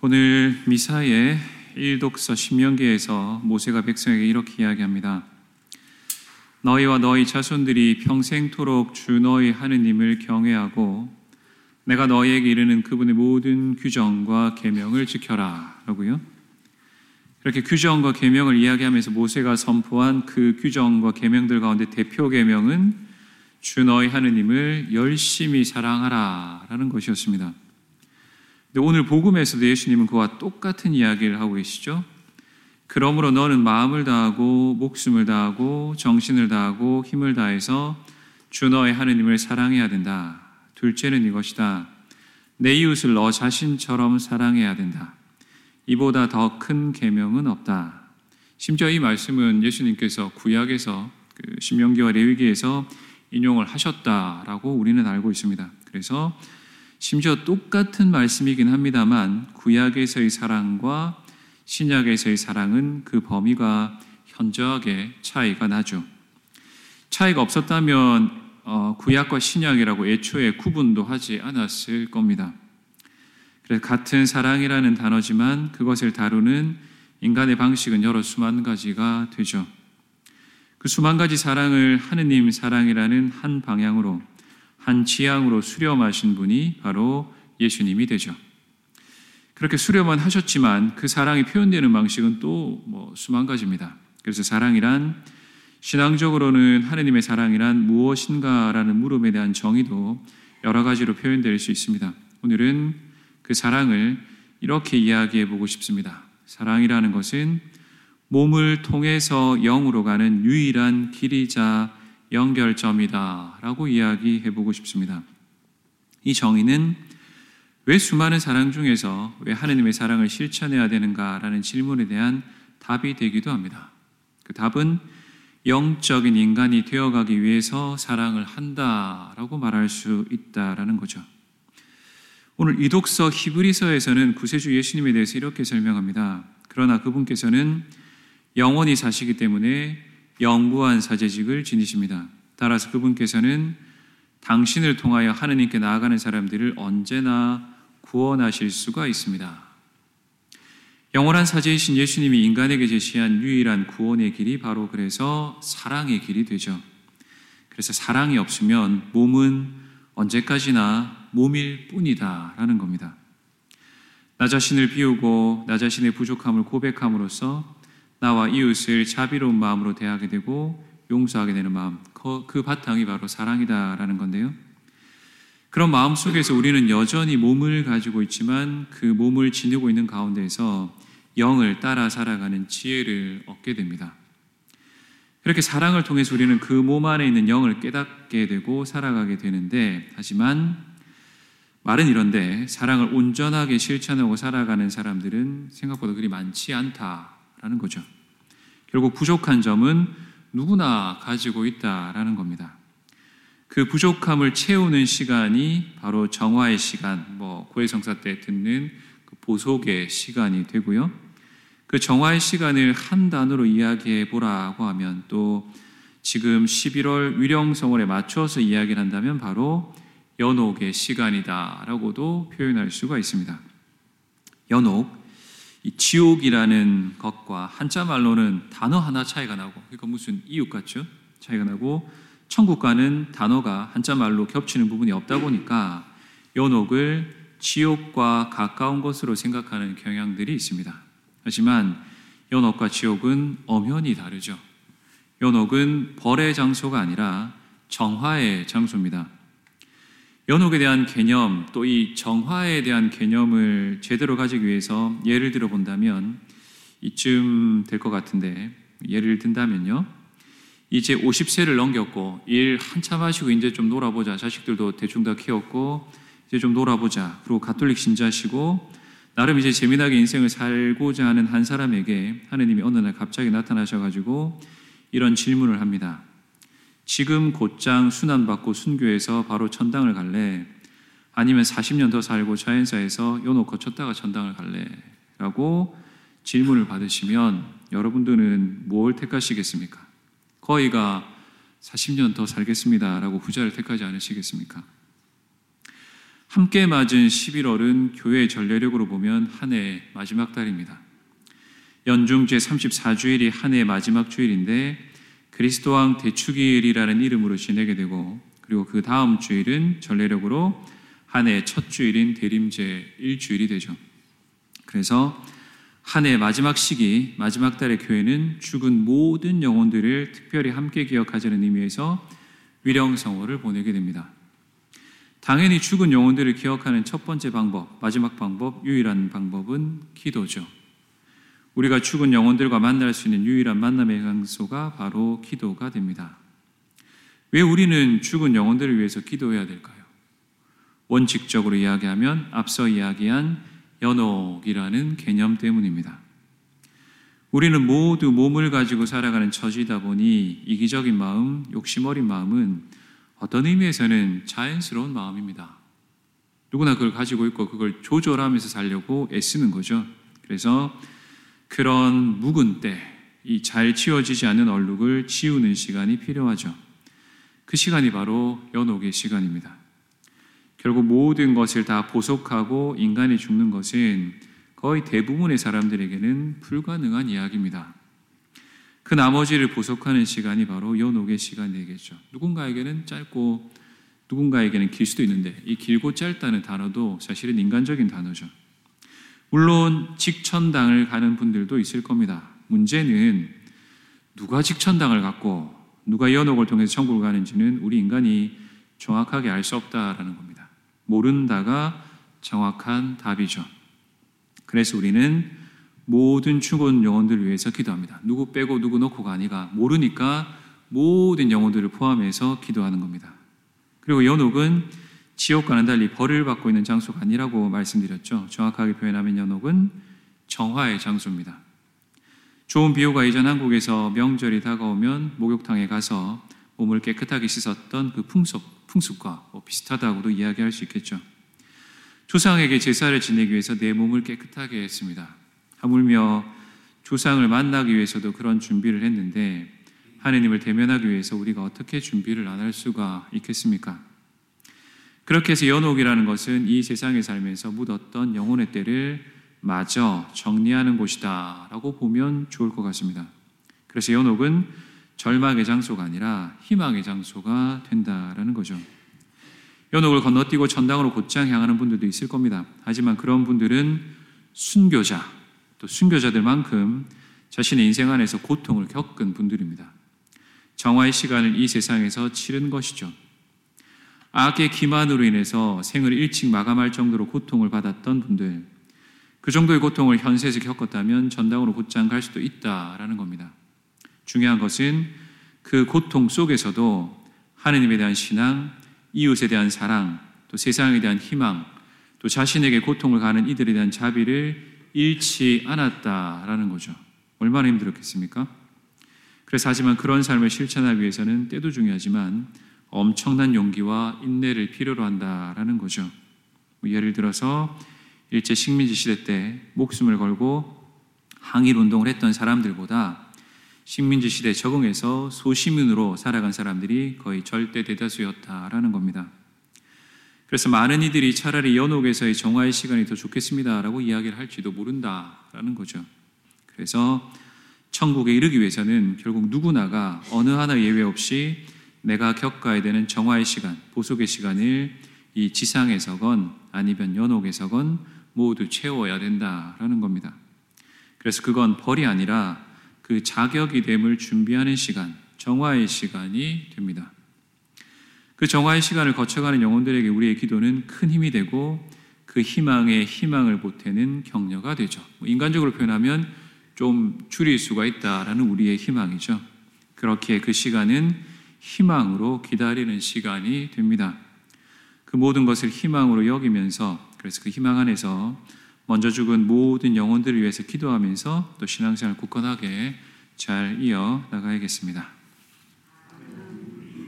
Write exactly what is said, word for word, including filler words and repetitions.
오늘 미사의 일독서 신명기에서 모세가 백성에게 이렇게 이야기합니다. 너희와 너희 자손들이 평생토록 주 너희 하느님을 경외하고 내가 너희에게 이르는 그분의 모든 규정과 계명을 지켜라 라고요. 이렇게 규정과 계명을 이야기하면서 모세가 선포한 그 규정과 계명들 가운데 대표 계명은 주 너희 하느님을 열심히 사랑하라 라는 것이었습니다. 근데 오늘 복음에서도 예수님은 그와 똑같은 이야기를 하고 계시죠. 그러므로 너는 마음을 다하고 목숨을 다하고 정신을 다하고 힘을 다해서 주 너의 하느님을 사랑해야 된다. 둘째는 이것이다. 내 이웃을 너 자신처럼 사랑해야 된다. 이보다 더 큰 계명은 없다. 심지어 이 말씀은 예수님께서 구약에서 그 신명기와 레위기에서 인용을 하셨다라고 우리는 알고 있습니다. 그래서 심지어 똑같은 말씀이긴 합니다만 구약에서의 사랑과 신약에서의 사랑은 그 범위가 현저하게 차이가 나죠. 차이가 없었다면 어, 구약과 신약이라고 애초에 구분도 하지 않았을 겁니다. 그래서 같은 사랑이라는 단어지만 그것을 다루는 인간의 방식은 여러 수만 가지가 되죠. 그 수만 가지 사랑을 하느님 사랑이라는 한 방향으로 한 지향으로 수렴하신 분이 바로 예수님이 되죠. 그렇게 수렴은 하셨지만 그 사랑이 표현되는 방식은 또 뭐 수만 가지입니다. 그래서 사랑이란 신앙적으로는 하느님의 사랑이란 무엇인가라는 물음에 대한 정의도 여러 가지로 표현될 수 있습니다. 오늘은 그 사랑을 이렇게 이야기해 보고 싶습니다. 사랑이라는 것은 몸을 통해서 영으로 가는 유일한 길이자 연결점이다 라고 이야기해 보고 싶습니다. 이 정의는 왜 수많은 사랑 중에서 왜 하느님의 사랑을 실천해야 되는가라는 질문에 대한 답이 되기도 합니다. 그 답은 영적인 인간이 되어가기 위해서 사랑을 한다라고 말할 수 있다라는 거죠. 오늘 이 독서 히브리서에서는 구세주 예수님에 대해서 이렇게 설명합니다. 그러나 그분께서는 영원히 사시기 때문에 영구한 사제직을 지니십니다. 따라서 그분께서는 당신을 통하여 하느님께 나아가는 사람들을 언제나 구원하실 수가 있습니다. 영원한 사제이신 예수님이 인간에게 제시한 유일한 구원의 길이 바로 그래서 사랑의 길이 되죠. 그래서 사랑이 없으면 몸은 언제까지나 몸일 뿐이다 라는 겁니다. 나 자신을 비우고 나 자신의 부족함을 고백함으로써 나와 이웃을 자비로운 마음으로 대하게 되고 용서하게 되는 마음, 그 바탕이 바로 사랑이다라는 건데요. 그런 마음 속에서 우리는 여전히 몸을 가지고 있지만 그 몸을 지니고 있는 가운데에서 영을 따라 살아가는 지혜를 얻게 됩니다. 그렇게 사랑을 통해서 우리는 그 몸 안에 있는 영을 깨닫게 되고 살아가게 되는데, 하지만 말은 이런데 사랑을 온전하게 실천하고 살아가는 사람들은 생각보다 그리 많지 않다라는 거죠. 결국 부족한 점은 누구나 가지고 있다라는 겁니다. 그 부족함을 채우는 시간이 바로 정화의 시간, 뭐 고해성사 때 듣는 그 보속의 시간이 되고요. 그 정화의 시간을 한 단어로 이야기해 보라고 하면 또 지금 십일월 위령성월에 맞춰서 이야기를 한다면 바로 연옥의 시간이다라고도 표현할 수가 있습니다. 연옥, 이 지옥이라는 것과 한자 말로는 단어 하나 차이가 나고, 그러니까 무슨 이웃 같죠? 차이가 나고, 천국과는 단어가 한자 말로 겹치는 부분이 없다 보니까 연옥을 지옥과 가까운 것으로 생각하는 경향들이 있습니다. 하지만 연옥과 지옥은 엄연히 다르죠. 연옥은 벌의 장소가 아니라 정화의 장소입니다. 연옥에 대한 개념, 또 이 정화에 대한 개념을 제대로 가지기 위해서 예를 들어 본다면 이쯤 될 것 같은데, 예를 든다면요, 이제 오십 세를 넘겼고 일 한참 하시고 이제 좀 놀아보자, 자식들도 대충 다 키웠고 이제 좀 놀아보자, 그리고 가톨릭 신자시고 나름 이제 재미나게 인생을 살고자 하는 한 사람에게 하느님이 어느 날 갑자기 나타나셔가지고 이런 질문을 합니다. 지금 곧장 순환받고 순교해서 바로 천당을 갈래? 아니면 사십 년 더 살고 자연사에서 연옥 거쳤다가 천당을 갈래? 라고 질문을 받으시면 여러분들은 뭘 택하시겠습니까? 거의가 사십 년 더 살겠습니다 라고 후자를 택하지 않으시겠습니까? 함께 맞은 십일월은 교회의 전례력으로 보면 한 해의 마지막 달입니다. 연중 제삼십사 주일이 한 해의 마지막 주일인데 그리스도왕 대축일이라는 이름으로 지내게 되고, 그리고 그 다음 주일은 전례력으로 한 해의 첫 주일인 대림제 일 주일이 되죠. 그래서 한 해의 마지막 시기, 마지막 달의 교회는 죽은 모든 영혼들을 특별히 함께 기억하자는 의미에서 위령성호를 보내게 됩니다. 당연히 죽은 영혼들을 기억하는 첫 번째 방법, 마지막 방법, 유일한 방법은 기도죠. 우리가 죽은 영혼들과 만날 수 있는 유일한 만남의 장소가 바로 기도가 됩니다. 왜 우리는 죽은 영혼들을 위해서 기도해야 될까요? 원칙적으로 이야기하면 앞서 이야기한 연옥이라는 개념 때문입니다. 우리는 모두 몸을 가지고 살아가는 처지이다 보니 이기적인 마음, 욕심 어린 마음은 어떤 의미에서는 자연스러운 마음입니다. 누구나 그걸 가지고 있고 그걸 조절하면서 살려고 애쓰는 거죠. 그래서 그런 묵은 때, 이 잘 치워지지 않는 얼룩을 치우는 시간이 필요하죠. 그 시간이 바로 연옥의 시간입니다. 결국 모든 것을 다 보속하고 인간이 죽는 것은 거의 대부분의 사람들에게는 불가능한 이야기입니다. 그 나머지를 보속하는 시간이 바로 연옥의 시간이 되겠죠. 누군가에게는 짧고 누군가에게는 길 수도 있는데, 이 길고 짧다는 단어도 사실은 인간적인 단어죠. 물론 직천당을 가는 분들도 있을 겁니다. 문제는 누가 직천당을 갔고 누가 연옥을 통해서 천국을 가는지는 우리 인간이 정확하게 알 수 없다라는 겁니다. 모른다가 정확한 답이죠. 그래서 우리는 모든 죽은 영혼들을 위해서 기도합니다. 누구 빼고 누구 놓고가 아니라 모르니까 모든 영혼들을 포함해서 기도하는 겁니다. 그리고 연옥은 지옥과는 달리 벌을 받고 있는 장소가 아니라고 말씀드렸죠. 정확하게 표현하면 연옥은 정화의 장소입니다. 좋은 비유가 이전 한국에서 명절이 다가오면 목욕탕에 가서 몸을 깨끗하게 씻었던 그 풍습, 풍습과 뭐 비슷하다고도 이야기할 수 있겠죠. 조상에게 제사를 지내기 위해서 내 몸을 깨끗하게 했습니다. 하물며 조상을 만나기 위해서도 그런 준비를 했는데 하느님을 대면하기 위해서 우리가 어떻게 준비를 안 할 수가 있겠습니까? 그렇게 해서 연옥이라는 것은 이 세상에 살면서 묻었던 영혼의 때를 마저 정리하는 곳이다 라고 보면 좋을 것 같습니다. 그래서 연옥은 절망의 장소가 아니라 희망의 장소가 된다라는 거죠. 연옥을 건너뛰고 천당으로 곧장 향하는 분들도 있을 겁니다. 하지만 그런 분들은 순교자, 또 순교자들만큼 자신의 인생 안에서 고통을 겪은 분들입니다. 정화의 시간을 이 세상에서 치른 것이죠. 악의 기만으로 인해서 생을 일찍 마감할 정도로 고통을 받았던 분들, 그 정도의 고통을 현세에서 겪었다면 전당으로 곧장 갈 수도 있다라는 겁니다. 중요한 것은 그 고통 속에서도 하느님에 대한 신앙, 이웃에 대한 사랑, 또 세상에 대한 희망, 또 자신에게 고통을 가하는 이들에 대한 자비를 잃지 않았다라는 거죠. 얼마나 힘들었겠습니까? 그래서 하지만 그런 삶을 실천하기 위해서는 때도 중요하지만 엄청난 용기와 인내를 필요로 한다라는 거죠. 예를 들어서 일제 식민지 시대 때 목숨을 걸고 항일 운동을 했던 사람들보다 식민지 시대에 적응해서 소시민으로 살아간 사람들이 거의 절대 대다수였다라는 겁니다. 그래서 많은 이들이 차라리 연옥에서의 정화의 시간이 더 좋겠습니다라고 이야기를 할지도 모른다라는 거죠. 그래서 천국에 이르기 위해서는 결국 누구나가 어느 하나 예외 없이 내가 겪어야 되는 정화의 시간, 보속의 시간을 이 지상에서건 아니면 연옥에서건 모두 채워야 된다라는 겁니다. 그래서 그건 벌이 아니라 그 자격이 됨을 준비하는 시간, 정화의 시간이 됩니다. 그 정화의 시간을 거쳐가는 영혼들에게 우리의 기도는 큰 힘이 되고 그 희망에 희망을 보태는 격려가 되죠. 인간적으로 표현하면 좀 줄일 수가 있다라는 우리의 희망이죠. 그렇게 그 시간은 희망으로 기다리는 시간이 됩니다. 그 모든 것을 희망으로 여기면서, 그래서 그 희망 안에서 먼저 죽은 모든 영혼들을 위해서 기도하면서 또 신앙생활 굳건하게 잘 이어나가야겠습니다.